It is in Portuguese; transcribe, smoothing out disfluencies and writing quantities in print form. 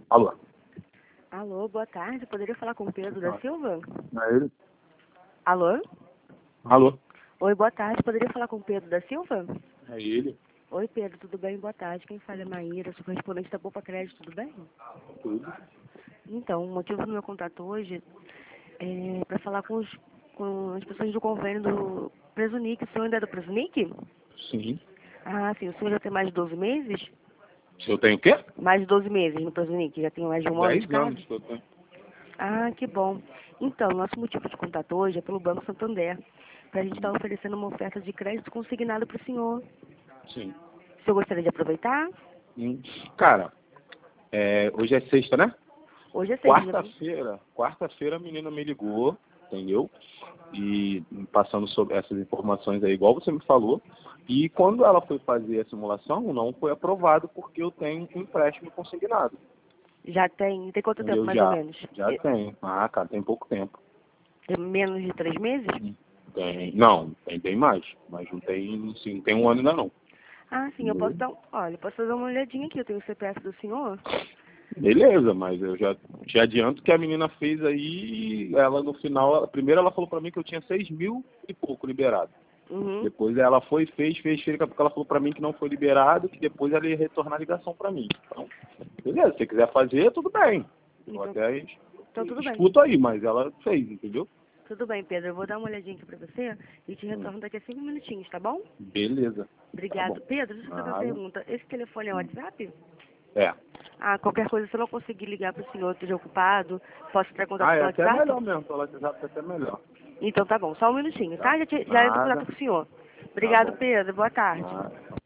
Alô? Alô, boa tarde. Poderia falar com o Pedro da Silva? É ele? Alô? Alô? Oi, boa tarde. Poderia falar com o Pedro da Silva? É ele? Oi, Pedro, tudo bem? Boa tarde. Quem fala é Maíra, sou correspondente da Poupa Crédito, tudo bem? Tudo? Então, o motivo do meu contato hoje é para falar com as pessoas do convênio do Presunic. O senhor ainda é do Presunic? Sim. Ah, sim. O senhor já tem mais de 12 meses? Se eu tenho o quê? Mais de 12 meses no Presunic. Já tem mais de um ano de 10 casa? anos que eu tenho. Ah, que bom. Então, nosso motivo de contato hoje é pelo Banco Santander, para a gente estar oferecendo uma oferta de crédito consignado para o senhor. Sim. O senhor gostaria de aproveitar? Hum. Cara, hoje é sexta, né? Hoje é sexta. Quarta-feira a menina me ligou, entendeu? E passando sobre essas informações aí, igual você me falou. E quando ela foi fazer a simulação, não foi aprovado porque eu tenho um empréstimo consignado. Já tem? Tem quanto tempo, Entendeu? mais ou Já. menos? Já tenho. Ah, cara, tem pouco tempo. É menos de 3 meses? Tem. Não, tem bem mais. Mas não tem, sim, não tem um ano ainda não. Ah, sim, eu posso dar. Olha, eu posso dar uma olhadinha aqui. Eu tenho o CPF do senhor. Beleza, mas eu já te adianto que a menina fez aí, ela no final, primeiro ela falou pra mim que eu tinha 6 mil e pouco liberado. Uhum. Depois ela fez, daqui a pouco ela falou pra mim que não foi liberado, que depois ela ia retornar a ligação pra mim. Então, beleza, se você quiser fazer, tudo bem. Eu Então, até tudo bem. escuto aí, mas ela fez, entendeu? Tudo bem, Pedro. Eu vou dar uma olhadinha aqui pra você e te retorno daqui a 5 minutinhos, tá bom? Beleza. Tá bom. Obrigado. Pedro, deixa eu fazer uma Nada. pergunta. Esse telefone é o WhatsApp? É. Ah, qualquer coisa, se eu não conseguir ligar pro senhor, esteja ocupado, posso entrar em contato Ah, é pelo até WhatsApp? melhor mesmo, pelo WhatsApp é até melhor. Então tá bom, só um minutinho, Tá? tá? Já entro em contato Nada. com o senhor. Tá Obrigado, bom. Pedro. Boa tarde. Nada.